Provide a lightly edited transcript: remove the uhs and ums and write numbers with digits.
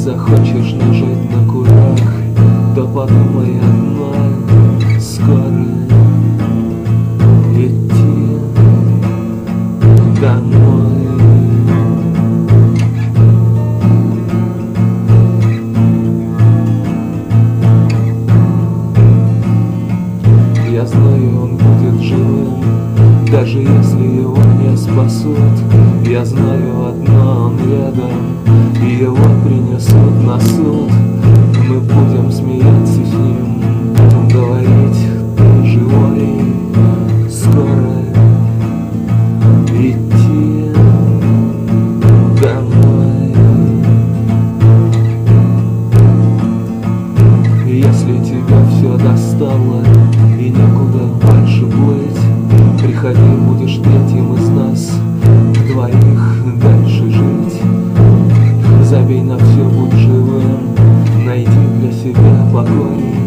захочешь нажать на курок, то подумай одна: скоро идти домой. Я знаю, он будет живым, даже если его не спасут. Я знаю одно: он рядом, и его принесут на суд. Мы будем смеяться с ним, говорить: ты живой, скоро идти домой. Если тебя все достало и некуда больше плыть, приходи, будешь третьим из нас, вдвоих дальше жить. Забей на все, будь живым, найди для себя покой.